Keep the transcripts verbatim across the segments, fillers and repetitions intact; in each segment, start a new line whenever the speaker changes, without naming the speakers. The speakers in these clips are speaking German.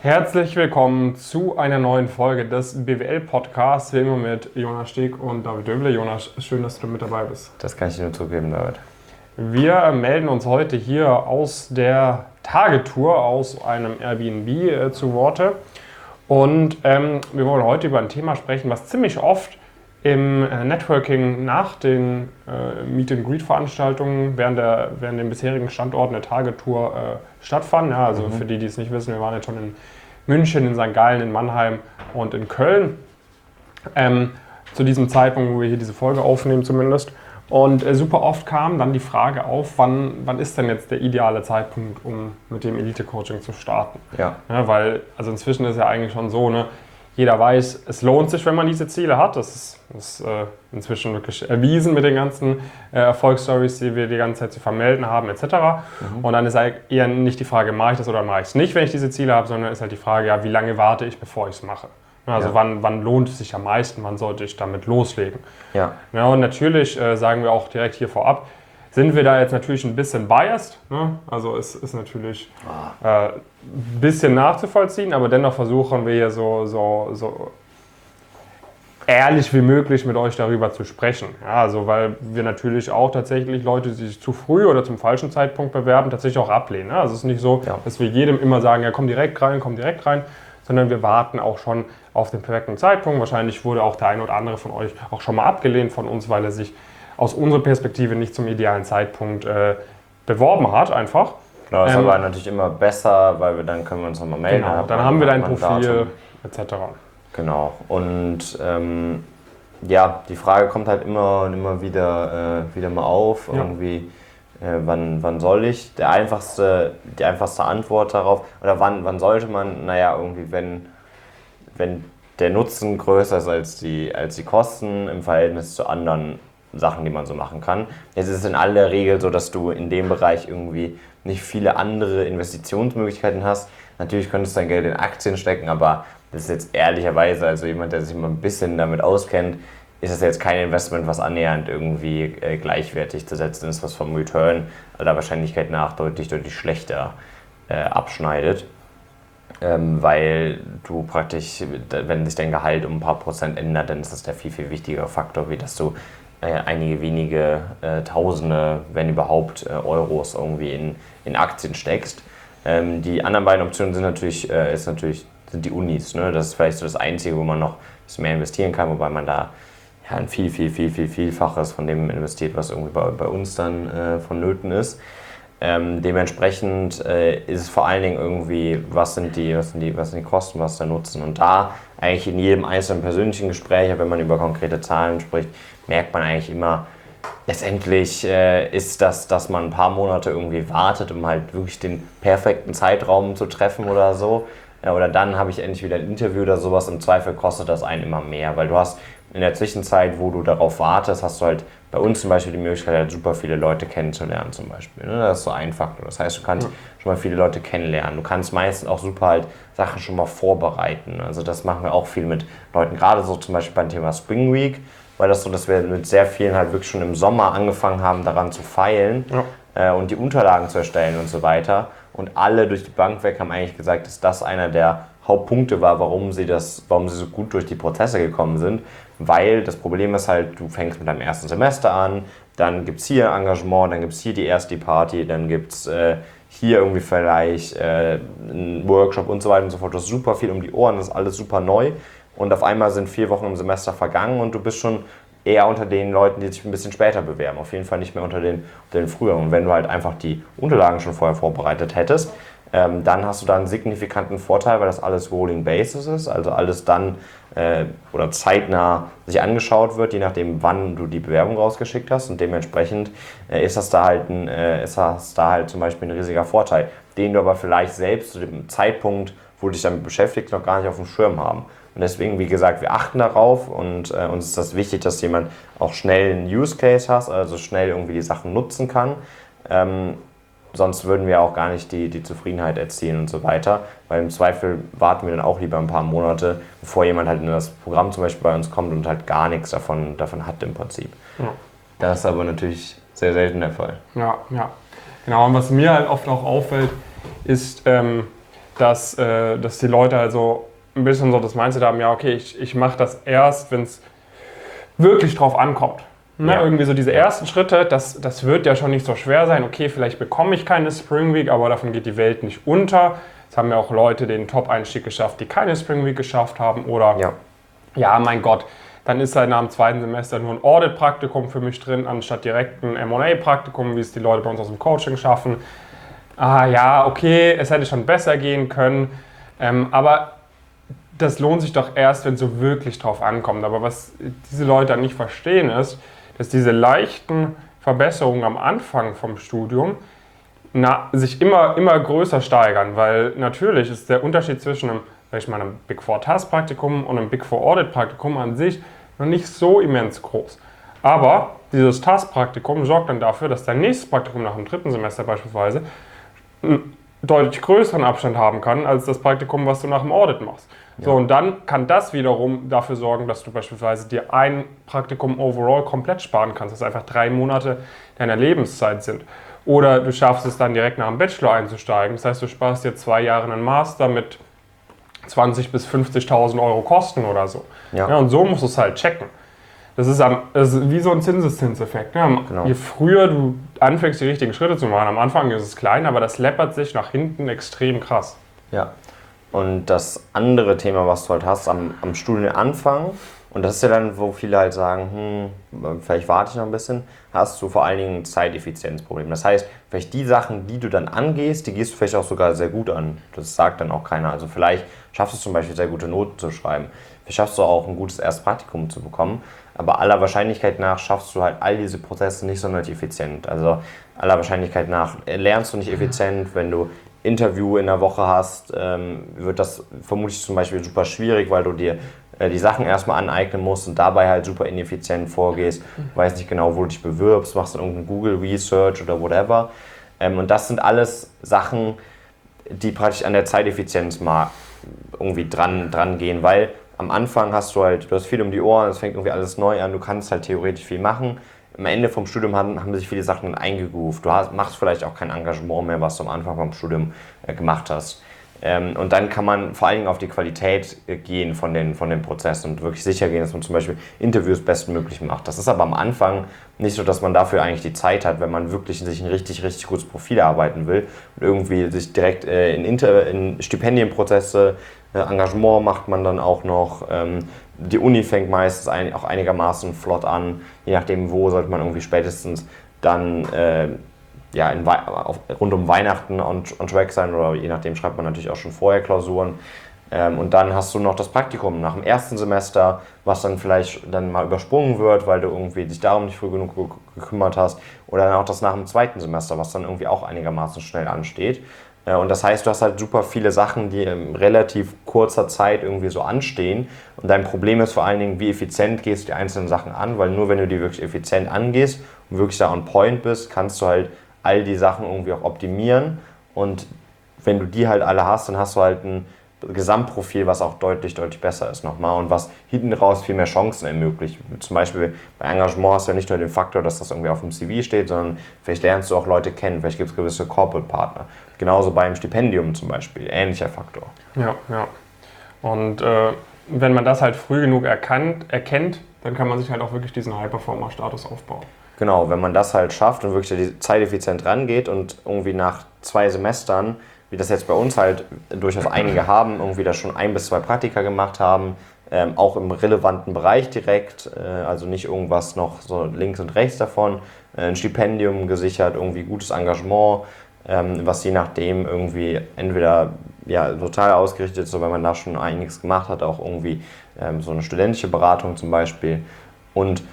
Herzlich willkommen zu einer neuen Folge des B W L-Podcasts, wie immer mit Jonas Steg und David Döble. Jonas, schön, dass du mit dabei bist.
Das kann ich dir nur zugeben, David.
Wir melden uns heute hier aus der Tagetour, aus einem Airbnb äh, zu Worte. Und ähm, wir wollen heute über ein Thema sprechen, was ziemlich oft im äh, Networking nach den äh, Meet-and-Greet-Veranstaltungen während, der, während den bisherigen Standorten der Tagetour äh, stattfanden. Ja, also mhm. für die, die es nicht wissen, wir waren jetzt schon in München, in Sankt Gallen, in Mannheim und in Köln. Ähm, zu diesem Zeitpunkt, wo wir hier diese Folge aufnehmen zumindest. Und äh, super oft kam dann die Frage auf, wann, wann ist denn jetzt der ideale Zeitpunkt, um mit dem Elite-Coaching zu starten?
Ja.
Ja, weil, also inzwischen ist ja eigentlich schon so, ne, jeder weiß, es lohnt sich, wenn man diese Ziele hat. Das ist, ist äh, inzwischen wirklich erwiesen mit den ganzen äh, Erfolgsstories, die wir die ganze Zeit zu vermelden haben, et cetera. Mhm. Und dann ist halt eher nicht die Frage, mache ich das oder mache ich es nicht, wenn ich diese Ziele habe, sondern ist halt die Frage, ja, wie lange warte ich, bevor ich es mache? Also ja. wann, wann lohnt es sich am meisten, wann sollte ich damit loslegen?
Ja.
Ja, und natürlich äh, sagen wir auch direkt hier vorab, sind wir da jetzt natürlich ein bisschen biased. Ne? Also es ist natürlich äh, ein bisschen nachzuvollziehen, aber dennoch versuchen wir hier so, so, so ehrlich wie möglich mit euch darüber zu sprechen. Ja, also weil wir natürlich auch tatsächlich Leute, die sich zu früh oder zum falschen Zeitpunkt bewerben, tatsächlich auch ablehnen. Ne? Also es ist nicht so, ja. dass wir jedem immer sagen, ja komm direkt rein, komm direkt rein, sondern wir warten auch schon auf den perfekten Zeitpunkt. Wahrscheinlich wurde auch der eine oder andere von euch auch schon mal abgelehnt von uns, weil er sich aus unserer Perspektive nicht zum idealen Zeitpunkt äh, beworben hat, einfach.
Genau, das ähm, war natürlich immer besser, weil wir dann können wir uns nochmal melden.
Genau, dann haben wir dein Profil et cetera.
Genau, und ähm, ja, die Frage kommt halt immer und immer wieder, äh, wieder mal auf, ja. irgendwie, äh, wann, wann soll ich? Der einfachste, die einfachste Antwort darauf, oder wann, wann sollte man, naja, irgendwie, wenn, wenn der Nutzen größer ist als die, als die Kosten im Verhältnis zu anderen Sachen, die man so machen kann. Jetzt ist es in aller Regel so, dass du in dem Bereich irgendwie nicht viele andere Investitionsmöglichkeiten hast. Natürlich könntest du dein Geld in Aktien stecken, aber das ist jetzt ehrlicherweise, also jemand, der sich mal ein bisschen damit auskennt, ist das jetzt kein Investment, was annähernd irgendwie äh, gleichwertig zu setzen ist, was vom Return aller Wahrscheinlichkeit nach deutlich, deutlich schlechter äh, abschneidet. Ähm, weil du praktisch, wenn sich dein Gehalt um ein paar Prozent ändert, dann ist das der viel, viel wichtigere Faktor, wie dass du einige wenige äh, Tausende, wenn überhaupt, äh, Euros irgendwie in, in Aktien steckst. Ähm, die anderen beiden Optionen sind natürlich, äh, ist natürlich sind die Unis. Ne? Das ist vielleicht so das Einzige, wo man noch ein bisschen mehr investieren kann, wobei man da ja, ein viel, viel, viel, viel, Vielfaches von dem investiert, was irgendwie bei, bei uns dann äh, vonnöten ist. Ähm, dementsprechend äh, ist es vor allen Dingen irgendwie, was sind, die, was, sind die, was sind die Kosten, was ist der Nutzen. Und da eigentlich in jedem einzelnen persönlichen Gespräch, wenn man über konkrete Zahlen spricht, merkt man eigentlich immer, letztendlich äh, ist das, dass man ein paar Monate irgendwie wartet, um halt wirklich den perfekten Zeitraum zu treffen oder so. Äh, oder dann habe ich endlich wieder ein Interview oder sowas. Im Zweifel kostet das einen immer mehr, weil du hast in der Zwischenzeit, wo du darauf wartest, hast du halt bei uns zum Beispiel die Möglichkeit, halt super viele Leute kennenzulernen zum Beispiel. Ne? Das ist so ein Faktor. Das heißt, du kannst ja. schon mal viele Leute kennenlernen. Du kannst meistens auch super halt Sachen schon mal vorbereiten. Also das machen wir auch viel mit Leuten, gerade so zum Beispiel beim Thema Spring Week, weil das so, dass wir mit sehr vielen halt wirklich schon im Sommer angefangen haben, daran zu feilen ja. äh, und die Unterlagen zu erstellen und so weiter. Und alle durch die Bank weg haben eigentlich gesagt, dass das einer der Hauptpunkte war, warum sie das, warum sie so gut durch die Prozesse gekommen sind. Weil das Problem ist halt, du fängst mit deinem ersten Semester an, dann gibt es hier Engagement, dann gibt es hier die erste Party, dann gibt es äh, hier irgendwie vielleicht äh, einen Workshop und so weiter und so fort. Du hast super viel um die Ohren, das ist alles super neu. Und auf einmal sind vier Wochen im Semester vergangen und du bist schon eher unter den Leuten, die sich ein bisschen später bewerben. Auf jeden Fall nicht mehr unter den, unter den früheren. Und wenn du halt einfach die Unterlagen schon vorher vorbereitet hättest, ähm, dann hast du da einen signifikanten Vorteil, weil das alles Rolling Basis ist, also alles dann äh, oder zeitnah sich angeschaut wird, je nachdem, wann du die Bewerbung rausgeschickt hast. Und dementsprechend äh, ist das da halt ein, äh, ist das da halt zum Beispiel ein riesiger Vorteil, den du aber vielleicht selbst zu dem Zeitpunkt, wo du dich damit beschäftigst, noch gar nicht auf dem Schirm haben. Und deswegen, wie gesagt, wir achten darauf und äh, uns ist das wichtig, dass jemand auch schnell einen Use Case hat, also schnell irgendwie die Sachen nutzen kann. Ähm, sonst würden wir auch gar nicht die, die Zufriedenheit erzielen und so weiter, weil im Zweifel warten wir dann auch lieber ein paar Monate, bevor jemand halt in das Programm zum Beispiel bei uns kommt und halt gar nichts davon, davon hat im Prinzip. Ja. Das ist aber natürlich sehr selten der Fall.
Ja, ja. Genau, und was mir halt oft auch auffällt, ist, ähm, dass, äh, dass die Leute also ein bisschen so das Mindset haben, ja okay, ich, ich mache das erst, wenn es wirklich drauf ankommt. Ne?
Ja.
Irgendwie so diese ersten Schritte, das, das wird ja schon nicht so schwer sein. Okay, vielleicht bekomme ich keine Spring Week, aber davon geht die Welt nicht unter. Es haben ja auch Leute den Top-Einstieg geschafft, die keine Spring Week geschafft haben. Oder
Ja.
ja, mein Gott, dann ist halt nach dem zweiten Semester nur ein Audit-Praktikum für mich drin, anstatt direkt ein M und A-Praktikum, wie es die Leute bei uns aus dem Coaching schaffen. Ah ja, okay, es hätte schon besser gehen können, ähm, aber das lohnt sich doch erst, wenn es so wirklich drauf ankommt. Aber was diese Leute dann nicht verstehen ist, dass diese leichten Verbesserungen am Anfang vom Studium na, sich immer, immer größer steigern, weil natürlich ist der Unterschied zwischen einem, sag ich mal, einem Big Four Task Praktikum und einem Big Four Audit Praktikum an sich noch nicht so immens groß. Aber dieses Task Praktikum sorgt dann dafür, dass dein nächstes Praktikum nach dem dritten Semester beispielsweise einen deutlich größeren Abstand haben kann als das Praktikum, was du nach dem Audit machst. Ja. So, und dann kann das wiederum dafür sorgen, dass du beispielsweise dir ein Praktikum overall komplett sparen kannst, das einfach drei Monate deiner Lebenszeit sind. Oder du schaffst es dann direkt nach dem Bachelor einzusteigen. Das heißt, du sparst dir zwei Jahre einen Master mit zwanzigtausend bis fünfzigtausend Euro Kosten oder so. Ja. Ja, und so musst du es halt checken. Das ist, am, das ist wie so ein Zinseszinseffekt. Ne? Genau. Je früher du anfängst, die richtigen Schritte zu machen, am Anfang ist es klein, aber das läppert sich nach hinten extrem krass.
Ja. Und das andere Thema, was du halt hast am, am Studienanfang, und das ist ja dann, wo viele halt sagen, hm, vielleicht warte ich noch ein bisschen, hast du vor allen Dingen ein Zeiteffizienzproblem. Das heißt, vielleicht die Sachen, die du dann angehst, die gehst du vielleicht auch sogar sehr gut an. Das sagt dann auch keiner. Also vielleicht schaffst du es zum Beispiel, sehr gute Noten zu schreiben. Vielleicht schaffst du auch ein gutes Erstpraktikum zu bekommen. Aber aller Wahrscheinlichkeit nach schaffst du halt all diese Prozesse nicht sonderlich effizient. Also aller Wahrscheinlichkeit nach lernst du nicht effizient, wenn du Interview in der Woche hast, ähm, wird das vermutlich zum Beispiel super schwierig, weil du dir äh, die Sachen erstmal aneignen musst und dabei halt super ineffizient vorgehst, weißt nicht genau, wo du dich bewirbst, machst dann irgendein Google Research oder whatever. Ähm, und das sind alles Sachen, die praktisch an der Zeiteffizienz mal irgendwie dran, dran gehen, weil am Anfang hast du halt, du hast viel um die Ohren, es fängt irgendwie alles neu an, du kannst halt theoretisch viel machen. Am Ende vom Studium haben, haben sich viele Sachen eingegroovt. Du hast, machst vielleicht auch kein Engagement mehr, was du am Anfang vom Studium äh, gemacht hast. Ähm, und dann kann man vor allen Dingen auf die Qualität äh, gehen von den, von den Prozessen und wirklich sicher gehen, dass man zum Beispiel Interviews bestmöglich macht. Das ist aber am Anfang nicht so, dass man dafür eigentlich die Zeit hat, wenn man wirklich sich ein richtig, richtig gutes Profil erarbeiten will und irgendwie sich direkt äh, in, Inter-, in Stipendienprozesse, äh, Engagement macht man dann auch noch. Ähm, Die Uni fängt meistens ein, auch einigermaßen flott an, je nachdem wo sollte man irgendwie spätestens dann äh, ja, in, auf, rund um Weihnachten on, on track sein oder je nachdem schreibt man natürlich auch schon vorher Klausuren. Ähm, und dann hast du noch das Praktikum nach dem ersten Semester, was dann vielleicht dann mal übersprungen wird, weil du irgendwie dich darum nicht früh genug gekümmert hast. Oder dann auch das nach dem zweiten Semester, was dann irgendwie auch einigermaßen schnell ansteht. Und das heißt, du hast halt super viele Sachen, die in relativ kurzer Zeit irgendwie so anstehen. Und dein Problem ist vor allen Dingen, wie effizient gehst du die einzelnen Sachen an, weil nur wenn du die wirklich effizient angehst und wirklich da on point bist, kannst du halt all die Sachen irgendwie auch optimieren. Und wenn du die halt alle hast, dann hast du halt ein Gesamtprofil, was auch deutlich, deutlich besser ist nochmal und was hinten raus viel mehr Chancen ermöglicht. Zum Beispiel bei Engagement hast du ja nicht nur den Faktor, dass das irgendwie auf dem C V steht, sondern vielleicht lernst du auch Leute kennen, vielleicht gibt es gewisse Corporate-Partner. Genauso beim Stipendium zum Beispiel, ähnlicher Faktor.
Ja, ja. Und äh, wenn man das halt früh genug erkannt, erkennt, dann kann man sich halt auch wirklich diesen High-Performer-Status aufbauen.
Genau, wenn man das halt schafft und wirklich zeiteffizient rangeht und irgendwie nach zwei Semestern, wie das jetzt bei uns halt durchaus einige haben, irgendwie da schon ein bis zwei Praktika gemacht haben, ähm, auch im relevanten Bereich direkt, äh, also nicht irgendwas noch so links und rechts davon, äh, ein Stipendium gesichert, irgendwie gutes Engagement, ähm, was je nachdem irgendwie entweder ja, total ausgerichtet ist, so wenn man da schon einiges gemacht hat, auch irgendwie ähm, so eine studentische Beratung zum Beispiel. Und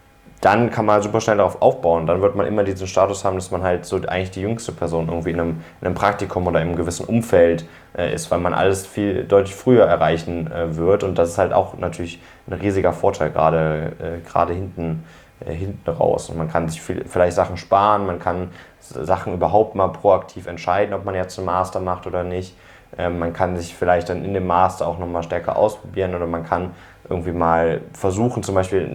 dann kann man super schnell darauf aufbauen. Dann wird man immer diesen Status haben, dass man halt so eigentlich die jüngste Person irgendwie in einem, in einem Praktikum oder in einem gewissen Umfeld äh, ist, weil man alles viel deutlich früher erreichen äh, wird. Und das ist halt auch natürlich ein riesiger Vorteil, gerade äh, gerade hinten, äh, hinten raus. Und man kann sich viel, vielleicht Sachen sparen, man kann Sachen überhaupt mal proaktiv entscheiden, ob man jetzt einen Master macht oder nicht. Ähm, man kann sich vielleicht dann in dem Master auch nochmal stärker ausprobieren oder man kann irgendwie mal versuchen, zum Beispiel ein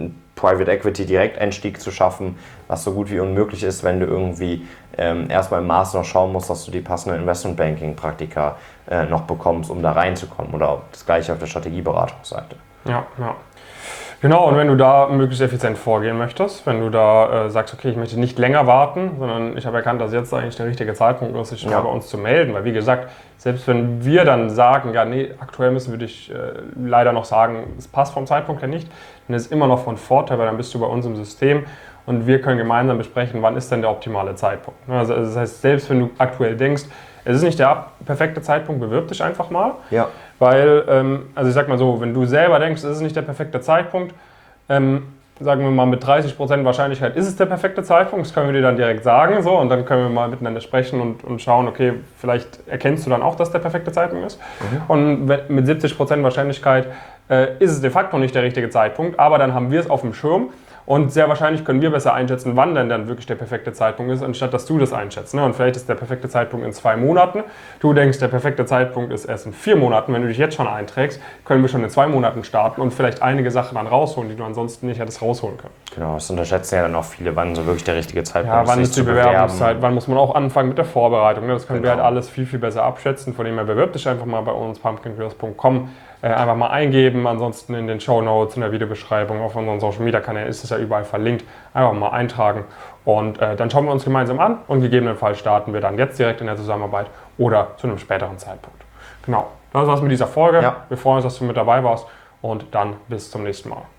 Private Equity Direkteinstieg zu schaffen, was so gut wie unmöglich ist, wenn du irgendwie ähm, erstmal im Master noch schauen musst, dass du die passenden Investmentbanking-Praktika äh, noch bekommst, um da reinzukommen. Oder das gleiche auf der Strategieberatungsseite.
Ja, ja. Genau, und wenn du da möglichst effizient vorgehen möchtest, wenn du da äh, sagst, okay, ich möchte nicht länger warten, sondern ich habe erkannt, dass jetzt eigentlich der richtige Zeitpunkt ist, sich ja. bei uns zu melden, weil wie gesagt, selbst wenn wir dann sagen, ja nee, aktuell müssen wir dich äh, leider noch sagen, es passt vom Zeitpunkt her nicht, dann ist es immer noch von Vorteil, weil dann bist du bei uns im System und wir können gemeinsam besprechen, wann ist denn der optimale Zeitpunkt. Also das heißt, selbst wenn du aktuell denkst, es ist nicht der perfekte Zeitpunkt, bewirb dich einfach mal.
Ja.
Weil, ähm, also ich sag mal so, wenn du selber denkst, es ist nicht der perfekte Zeitpunkt, ähm, sagen wir mal mit dreißig Prozent Wahrscheinlichkeit ist es der perfekte Zeitpunkt, das können wir dir dann direkt sagen, so, und dann können wir mal miteinander sprechen und, und schauen, okay, vielleicht erkennst du dann auch, dass der perfekte Zeitpunkt ist. Mhm. Und mit siebzig Prozent Wahrscheinlichkeit äh, ist es de facto nicht der richtige Zeitpunkt, aber dann haben wir es auf dem Schirm. Und sehr wahrscheinlich können wir besser einschätzen, wann denn dann wirklich der perfekte Zeitpunkt ist, anstatt dass du das einschätzt. Ne? Und vielleicht ist der perfekte Zeitpunkt in zwei Monaten. Du denkst, der perfekte Zeitpunkt ist erst in vier Monaten. Wenn du dich jetzt schon einträgst, können wir schon in zwei Monaten starten und vielleicht einige Sachen dann rausholen, die du ansonsten nicht hättest rausholen können.
Genau, das unterschätzen ja dann auch viele, wann so wirklich der richtige Zeitpunkt ist.
Ja, wann ist die Bewerbungszeit, wann muss man auch anfangen mit der Vorbereitung. Ne? Das können genau. wir halt alles viel, viel besser abschätzen. Von dem her bewirb dich einfach mal bei uns, pumpkin growers punkt com. Einfach mal eingeben, ansonsten in den Shownotes, in der Videobeschreibung, auf unseren Social Media Kanälen ist es ja überall verlinkt. Einfach mal eintragen und äh, dann schauen wir uns gemeinsam an und gegebenenfalls starten wir dann jetzt direkt in der Zusammenarbeit oder zu einem späteren Zeitpunkt. Genau, das war's mit dieser Folge. Ja. Wir freuen uns, dass du mit dabei warst und dann bis zum nächsten Mal.